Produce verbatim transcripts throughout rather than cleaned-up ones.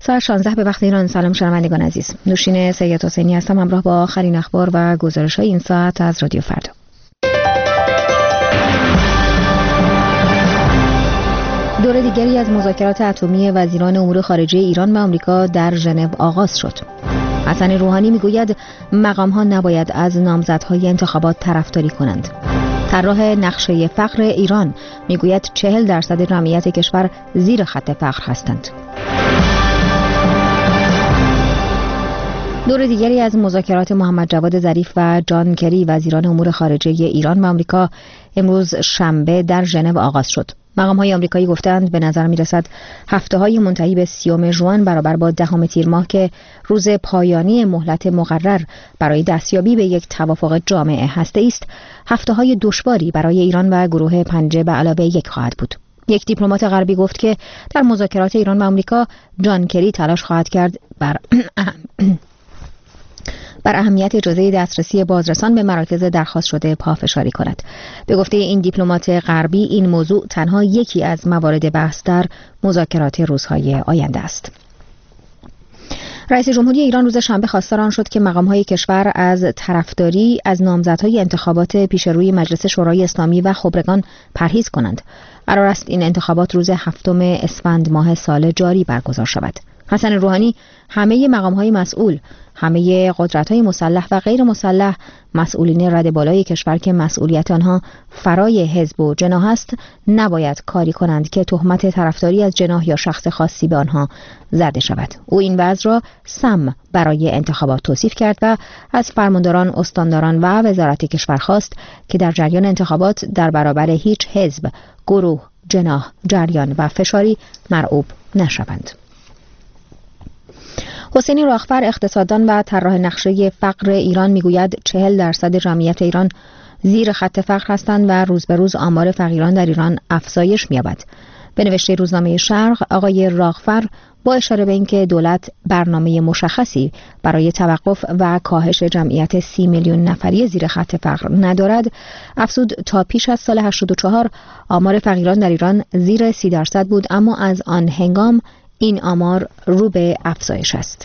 ساعت شانزده به وقت ایران. سلام شنوندگان عزیز، نوشین سید حسینی هستم، همراه با آخرین اخبار و گزارش‌های این ساعت از رادیو فردا. دور دیگری از مذاکرات اتمی وزیران امور خارجه ایران و آمریکا در ژنو آغاز شد. حسن روحانی میگوید مقام‌ها نباید از نامزدهای انتخابات طرفداری کنند. طراح نقشه فقر ایران میگوید چهل درصد جمعیت کشور زیر خط فقر هستند. دور دیگری از مذاکرات محمد جواد ظریف و جان کری وزیران امور خارجه ایران و آمریکا امروز شنبه در ژنو آغاز شد. مقام‌های آمریکایی گفتند به نظر می‌رسد هفته‌های منتهی به سیوم ژوئن برابر با دهم تیر ماه که روز پایانی مهلت مقرر برای دستیابی به یک توافق جامع هسته‌ای است، هفته‌های دشواری برای ایران و گروه پنجه به علاوه یک خواهد بود. یک دیپلمات غربی گفت که در مذاکرات ایران و آمریکا جان کری تلاش خواهد کرد بر بر اهمیت اجازه دسترسی بازرسان به مراکز درخواست شده پافشاری کند. به گفته این دیپلمات غربی این موضوع تنها یکی از موارد بحث در مذاکرات روزهای آینده است. رئیس جمهوری ایران روز شنبه خواستار آن شد که مقام‌های کشور از طرفداری از نامزدهای انتخابات پیشروی مجلس شورای اسلامی و خبرگان پرهیز کنند. قرار است این انتخابات روز هفتم اسفند ماه سال جاری برگزار شود. حسن روحانی همه مقام‌های مسئول، همه قدرت‌های مسلح و غیر مسلح، مسئولین رده بالای کشور که مسئولیت آنها فرای حزب و جناح است، نباید کاری کنند که تهمت طرفداری از جناح یا شخص خاصی به آنها زده شود. او این وضع را سم برای انتخابات توصیف کرد و از فرمانداران، استانداران و وزارت کشور خواست که در جریان انتخابات در برابر هیچ حزب، گروه، جناح، جریان و فشاری مرعوب نشوند. حسین راغفر، اقتصاددان و طراح نقشه فقر ایران، میگوید چهل درصد جمعیت ایران زیر خط فقر هستند و روز به روز آمار فقیران در ایران افزایش می‌یابد. به نوشته روزنامه شرق، آقای راغفر با اشاره به اینکه دولت برنامه مشخصی برای توقف و کاهش جمعیت سی میلیون نفری زیر خط فقر ندارد، افزود تا پیش از سال هشتاد و چهار آمار فقیران در ایران زیر سی درصد بود، اما از آن هنگام این آمار رو به افزایش است.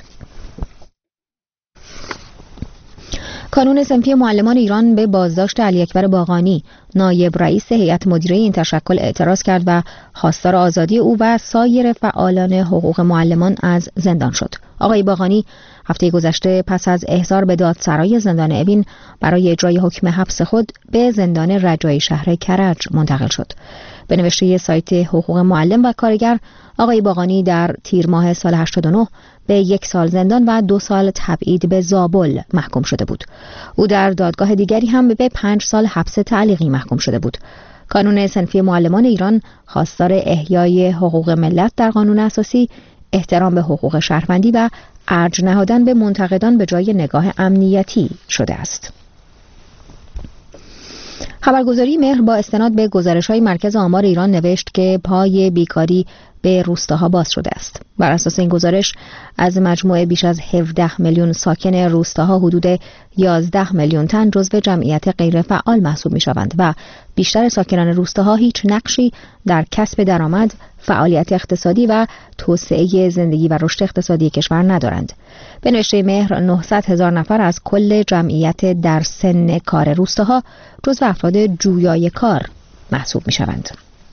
کانون صنفی معلمان ایران به بازداشت علی اکبر باقانی، نایب رئیس هیئت مدیره این تشکل، اعتراض کرد و خواستار آزادی او و سایر فعالان حقوق معلمان از زندان شد. آقای باقانی هفته گذشته پس از احضار به دادسرای زندان اوین برای اجرای حکم حبس خود به زندان رجایی شهر کرج منتقل شد. به نوشته سایت حقوق معلم و کارگر، آقای باقانی در تیر ماه سال هشتاد و نه به یک سال زندان و دو سال تبعید به زابل محکوم شده بود. او در دادگاه دیگری هم به پنج سال حبس تعلیقی محکوم شده بود. کانون صنفی معلمان ایران خواستار احیای حقوق ملت در قانون اساسی، احترام به حقوق شهروندی و ارج نهادن به منتقدان به جای نگاه امنیتی شده است. خبرگزاری مهر با استناد به گزارش‌های مرکز آمار ایران نوشت که پای بیکاری به روستاها باز شده است. بر اساس این گزارش از مجموع بیش از هفده میلیون ساکن روستاها حدود یازده میلیون تن جزو جمعیت غیر فعال محسوب می‌شوند و بیشتر ساکنان روستاها هیچ نقشی در کسب درآمد، فعالیت اقتصادی و توسعه زندگی و رشد اقتصادی کشور ندارند. به نوشته مهر، نهصد هزار نفر از کل جمعیت در سن کار روستاها جزو افراد جویای کار محسوب می‌شوند.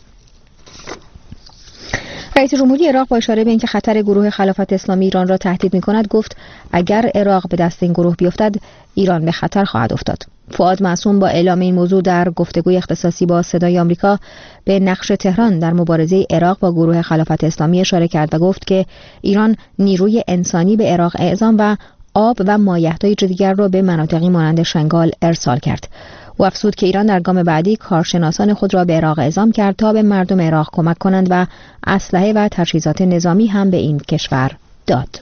رئیس جمهوری عراق با اشاره به اینکه خطر گروه خلافت اسلامی ایران را تهدید می‌کند گفت اگر عراق به دست این گروه بیفتد ایران به خطر خواهد افتاد. فؤاد معصوم با اعلام این موضوع در گفتگوی اختصاصی با صدای آمریکا به نقش تهران در مبارزه عراق با گروه خلافت اسلامی اشاره کرد و گفت که ایران نیروی انسانی به عراق اعزام و آب و مایحتاج دیگر را به مناطقی مانند شنگال ارسال کرد. او افزود که ایران در گام بعدی کارشناسان خود را به عراق اعزام کرد تا به مردم عراق کمک کنند و اسلحه و تجهیزات نظامی هم به این کشور داد.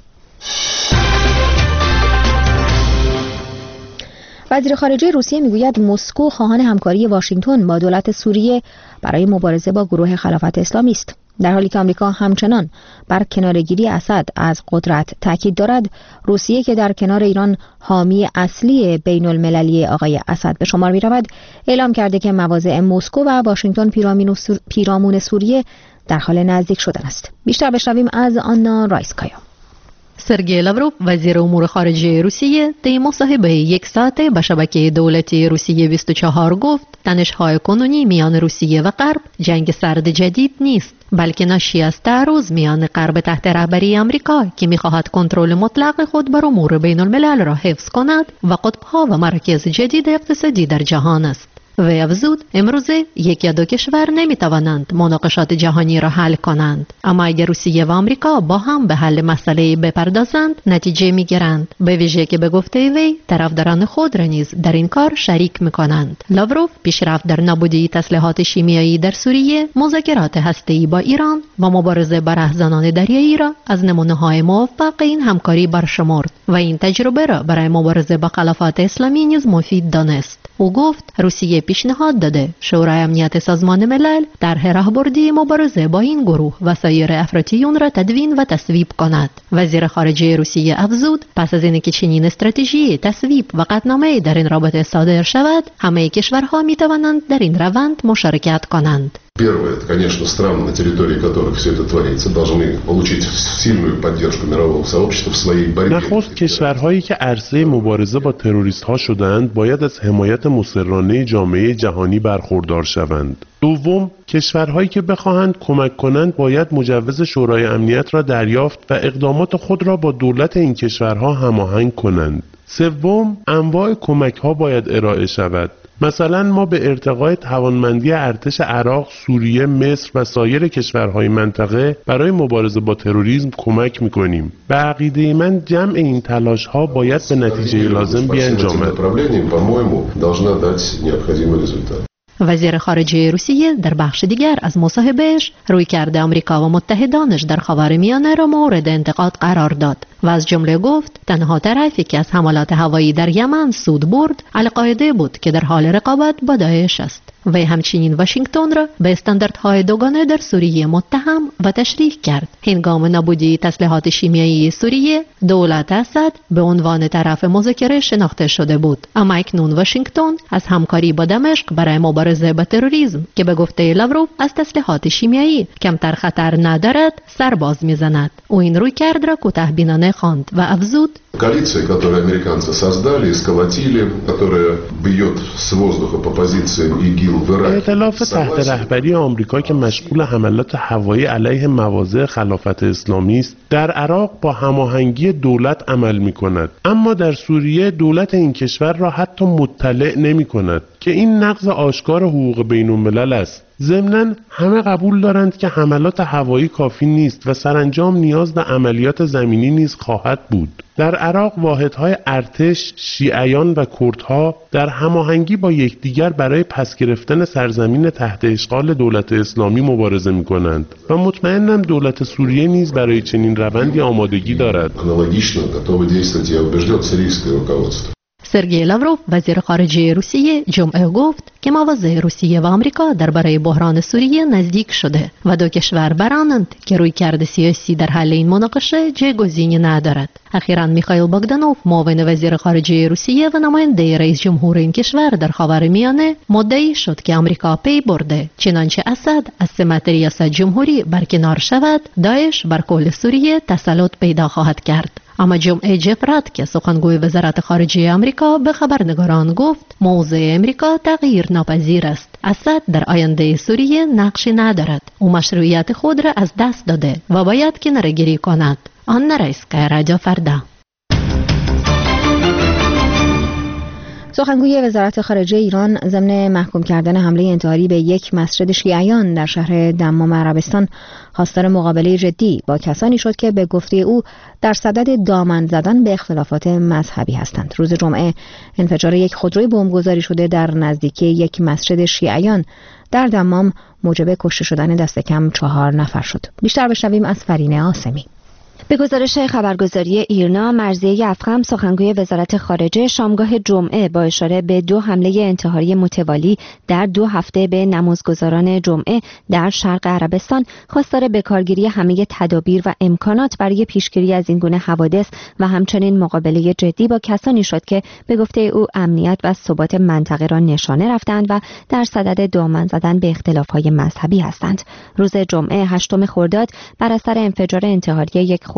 وزیر خارجه روسیه میگوید مسکو خواهان همکاری واشنگتن با دولت سوریه برای مبارزه با گروه خلافت اسلامی است، در حالی که آمریکا همچنان بر کناره‌گیری اسد از قدرت تاکید دارد. روسیه که در کنار ایران حامی اصلی بین المللی آقای اسد به شمار می‌رود، اعلام کرده که مواضع مسکو و واشنگتن پیرامون سوریه در حال نزدیک شدن است. بیشتر بشنویم از آنا رایسکایا. سرگئی لاوروف وزیر امور خارجه روسیه در مصاحبه یک ساعته به شبکه دولتی روسیه بیست و چهار گفت تنش‌های کنونی میان روسیه و غرب جنگ سرد جدید نیست، بلکه ناشی از تعارض میان غرب تحت رهبری آمریکا که می‌خواهد کنترل مطلق خود بر امور بین الملل را حفظ کند و قطب‌ها و مراکز جدید اقتصادی در جهان است. و افزود امروزه یک یا دو کشور نمیتوانند مناقشات جهانی را حل کنند، اما اگر روسیه و آمریکا با هم به حل مسئله بپردازند نتیجه میگیرند، به ویژه که به گفته وی طرفداران خود را نیز در این کار شریک میکنند. لاوروف پیشرفت در نابودی تسلیحات شیمیایی در سوریه، مذاکرات هسته‌ای با ایران و مبارزه با رهزنان دریایی را از نمونه‌های موفق این همکاری برشمرد و این تجربه را برای مبارزه با خلافات اسلامی نیز مفید دانست. او گفت روسیه پیشنهاد داده شورای امنیت سازمان ملل طرح راهبردی مبارزه با این گروه و سایر افراطیون را تدوین و تصویب کند. وزیر خارجه روسیه افزود پس از اینکه چنین استراتژی تصویب و قطعنامه در این رابطه صادر شود، همه کشورها می توانند در این روند مشارکت کنند. Первое, это, конечно, страны, на территории которых все это творится, должны получить сильную поддержку мирового сообщества в своей борьбе. نخست کشورهایی که عرصه مبارزه با تروریست ها شدند باید از حمایت مصرانه جامعه جهانی برخوردار شوند. دوم، کشورهایی که بخواهند کمک کنند باید مجوز شورای امنیت را دریافت و اقدامات خود را با دولت این کشورها هماهنگ کنند. سوم، انواع کمک ها باید ارائه شود. مثلا ما به ارتقای توانمندی ارتش عراق، سوریه، مصر و سایر کشورهای منطقه برای مبارزه با تروریسم کمک می‌کنیم. به عقیده من جمع این تلاش‌ها باید به نتیجه لازم بیانجامد. وزیر خارجه روسیه در بخش دیگر از مصاحبهش رویکرد آمریکا و متحدانش در خاورمیانه را مورد انتقاد قرار داد و از جمله گفت تنها طرفی که از حملات هوایی در یمن سود برد القاعده بود که در حال رقابت با داعش است. و همچنین واشنگتن را به استانداردهای دوگانه در سوریه متهم و تشریح کرد. هنگام نابودی تسلیحات شیمیایی سوریه، دولت اسد به عنوان طرف مذاکره شناخته شده بود، اما اکنون واشنگتن از همکاری با دمشق برای مبارزه با تروریسم که به گفته لاوروف از تسلیحات شیمیایی کمتر خطر ندارد سرباز میزند. او این رویکرد را کوتاه‌بینانه خواند و افزود Коалиция, которую американцы создали и сколотили, которая бьет с воздуха по позициям ИГИЛ в Ираке. ائتلاف تحت رهبری آمریکا که مشغول حملات هوایی علیه مواضع خلافت اسلامی است، در عراق با هماهنگی دولت عمل می‌کند، اما در سوریه دولت این کشور را حتی مطلع نمی‌کند که این نقض آشکار حقوق بین‌الملل است. ضمناً همه قبول دارند که حملات هوایی کافی نیست و سرانجام نیاز به عملیات زمینی نیز خواهد بود. در عراق واحدهای ارتش، شیعیان و کردها در هماهنگی با یکدیگر برای پس گرفتن سرزمین تحت اشغال دولت اسلامی مبارزه می‌کنند و مطمئنم دولت سوریه نیز برای چنین روندی آمادگی دارد. سرگئی لاوروف وزیر خارجه روسیه جمعه گفت که مواضع روسیه و آمریکا درباره بحران سوریه نزدیک شده و دو کشور برانند که رویکرد سیاسی در حل این مناقشه جایگزینی ندارد. اخیراً میخائیل بogdanov معاون وزیر خارجه روسیه و نماینده رئیس جمهور این کشور در خاورمیانه مدعی شد که آمریکا پی برده چنانچه اسد از سمت ریاست جمهوری برکنار شود، داعش بر کل سوریه تسلط پیدا خواهد کرد. اما جمعه جف راتکه سخنگوی وزارت خارجه آمریکا به خبرنگاران گفت موضع آمریکا تغییر ناپذیر است. اسد در آینده سوریه نقشی ندارد. او مشروعیت خود را از دست داده و باید کناره‌گیری کند. آن رئیس‌کای رادیو فردا. سخنگوی وزارت خارجه ایران ضمن محکوم کردن حمله انتحاری به یک مسجد شیعیان در شهر دمام عربستان خواستار مقابله جدی با کسانی شد که به گفته او در صدد دامن زدن به اختلافات مذهبی هستند. روز جمعه انفجار یک خودروی بمبگذاری شده در نزدیکی یک مسجد شیعیان در دمام موجب کشته شدن دست کم چهار نفر شد. بیشتر بشنویم از فرینه آسمی. به گزارش خبرگزاری ایرنا، مرضیه افخم سخنگوی وزارت خارجه شامگاه جمعه با اشاره به دو حمله انتحاری متوالی در دو هفته به نمازگزاران جمعه در شرق عربستان خواستار بکارگیری همه تدابیر و امکانات برای پیشگیری از این گونه حوادث و همچنین مقابله جدی با کسانی شد که به گفته او امنیت و ثبات منطقه را نشانه رفتند و در صدد دامن زدن به اختلاف‌های مذهبی هستند. روز جمعه هشتم خرداد بر اثر انفجار انتحاری یک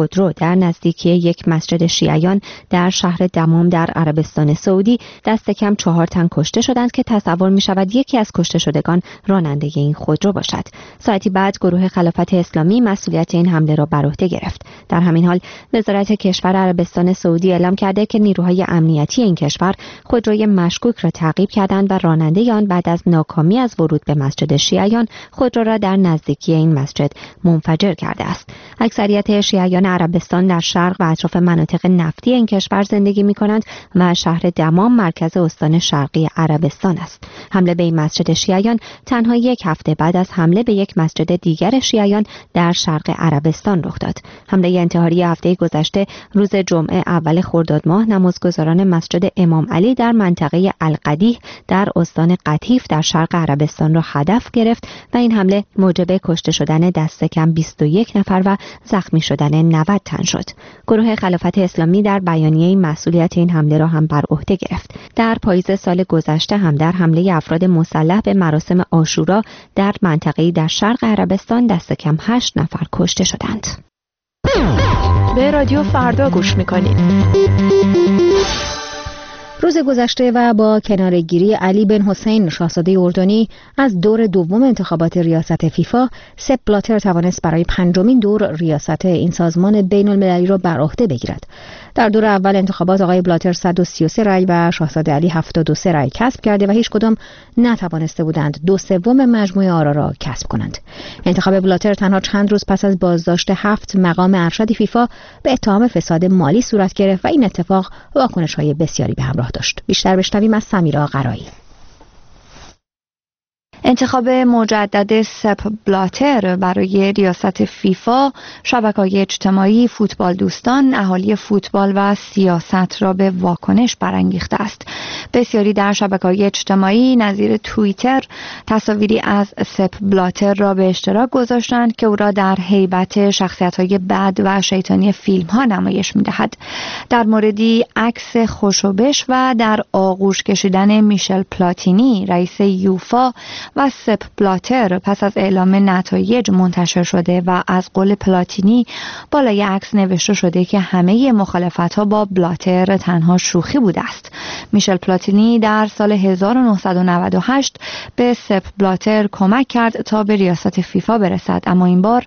خودرو در نزدیکی یک مسجد شیعیان در شهر دمام در عربستان سعودی دست کم چهار تن کشته شدند که تصور می شود یکی از کشته شدگان راننده این خودرو باشد. ساعتی بعد گروه خلافت اسلامی مسئولیت این حمله را بر عهده گرفت. در همین حال وزارت کشور عربستان سعودی اعلام کرده که نیروهای امنیتی این کشور خودروی مشکوک را تعقیب کردند و راننده آن بعد از ناکامی از ورود به مسجد شیعیان خودرو را در نزدیکی این مسجد منفجر کرده است. اکثریت شیعیان عربستان در شرق و اطراف مناطق نفتی این کشور زندگی می‌کنند و شهر دمام مرکز استان شرقی عربستان است. حمله به این مسجد شیعیان تنها یک هفته بعد از حمله به یک مسجد دیگر شیعیان در شرق عربستان رخ داد. حمله انتحاری هفته گذشته روز جمعه اول خرداد ماه نمازگزاران مسجد امام علی در منطقه القدیح در استان قطیف در شرق عربستان را هدف گرفت و این حمله موجب کشته شدن دست کم بیست و یک نفر و زخمی شدن نود تن شد. گروه خلافت اسلامی در بیانیه مسئولیت این حمله را هم بر عهده گرفت. در پاییز سال گذشته هم در حمله افراد مسلح به مراسم عاشورا در منطقه‌ای در شرق عربستان دست کم هشت نفر کشته شدند. به رادیو فردا گوش میکنید. روز گذشته و با کناره‌گیری علی بن حسین شاهزاده اردنی از دور دوم انتخابات ریاست فیفا، سپ بلاتر توانست برای پنجمین دور ریاست این سازمان بین المللی را بر عهده بگیرد. در دور اول انتخابات آقای بلاتر صد و سی و سه رای و شاهزاده علی هفتاد و سه رای کسب کرده و هیچ کدام نتوانسته بودند دو سوم مجموع آرا را کسب کنند. انتخاب بلاتر تنها چند روز پس از بازداشت هفت مقام ارشد فیفا به اتهام فساد مالی صورت گرفت و این اتفاق واکنش‌های بسیاری به همراه داشت. بیشتر بشنویم از سمیرا قرایی. انتخاب مجدد سپ بلاتر برای ریاست فیفا شبکه‌های اجتماعی، فوتبال دوستان، اهالی فوتبال و سیاست را به واکنش برانگیخته است. بسیاری در شبکه‌های اجتماعی نظیر توییتر تصاویری از سپ بلاتر را به اشتراک گذاشتند که او را در هیبت شخصیت‌های بد و شیطانی فیلم‌ها نمایش می‌دهد. در موردی عکس خوشوبش و در آغوش کشیدن میشل پلاتینی رئیس یوفا و سپ بلاتر پس از اعلام نتایج منتشر شده و از قول پلاتینی بالای عکس نوشته شده که همه مخالفت‌ها با بلاتر تنها شوخی بوده است. میشل پلاتینی در سال هزار و نهصد و نود و هشت به سپ بلاتر کمک کرد تا به ریاست فیفا برسد، اما این بار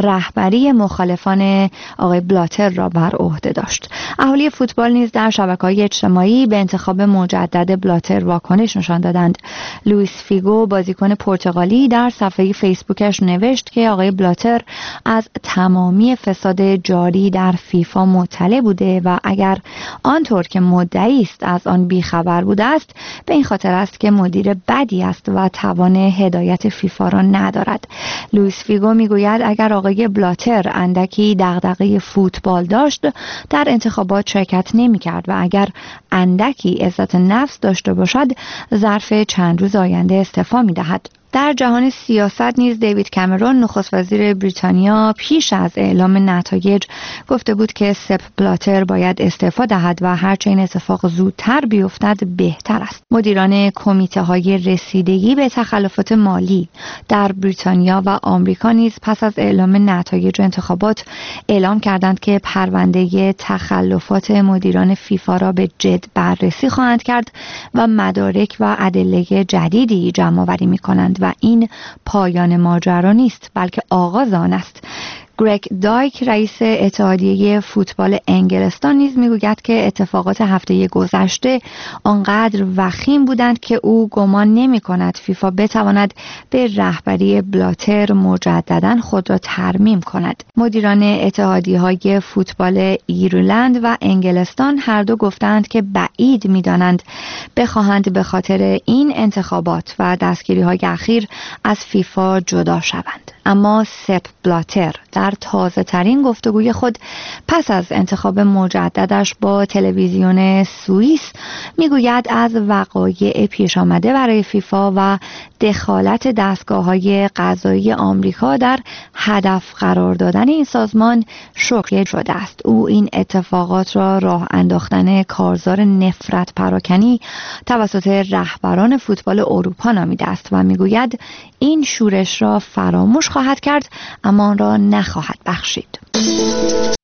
رهبری مخالفان آقای بلاتر را بر عهده داشت. اهالی فوتبال نیز در شبکه‌های اجتماعی به انتخاب مجدد بلاتر واکنش نشان دادند. لوئیس فیگو بازیکن پرتغالی در صفحه فیسبوکش نوشت که آقای بلاتر از تمامی فساد جاری در فیفا مطلع بوده و اگر آنطور که مدعی است از آن بیخبر بوده است، به این خاطر است که مدیر بدی است و توان هدایت فیفا را ندارد. لوئیس فیگو میگوید اگر آقای بلاتر اندکی دغدغه فوتبال داشت در انتخابات شرکت نمی‌کرد و اگر اندکی عزت نفس داشته باشد ظرف چند روز آینده استعفا می‌دهد. در جهان سیاست نیز دیوید کامرون نخست وزیر بریتانیا پیش از اعلام نتایج گفته بود که سپ بلاتر باید استعفا دهد و هرچه این اتفاق زودتر بیفتد بهتر است. مدیران کمیته های رسیدگی به تخلفات مالی در بریتانیا و آمریکا نیز پس از اعلام نتایج انتخابات اعلام کردند که پرونده تخلفات مدیران فیفا را به جد بررسی خواهند کرد و مدارک و ادله جدیدی جمع آوری می‌کنند و این پایان ماجرا نیست بلکه آغاز آن است. گرگ دایک رئیس اتحادیه فوتبال انگلستان نیز میگوید که اتفاقات هفته گذشته آنقدر وخیم بودند که او گمان نمی کند فیفا بتواند به رهبری بلاتر مجددا خود را ترمیم کند. مدیران اتحادیه‌های فوتبال ایرلند و انگلستان هر دو گفتند که بعید می‌دانند بخواهند به خاطر این انتخابات و دستگیری‌های اخیر از فیفا جدا شوند. اما سپ بلاتر در تازه ترین گفتگوی خود پس از انتخاب مجددش با تلویزیون سوئیس میگوید از وقایع پیش آمده برای فیفا و دخالت دستگاه‌های قضایی آمریکا در هدف قرار دادن این سازمان شوکه شده است. او این اتفاقات را راه انداختن کارزار نفرت پراکنی توسط رهبران فوتبال اروپا نامیده است و میگوید این شورش را فراموش خواهد کرد اما آن را نخواهد بخشید.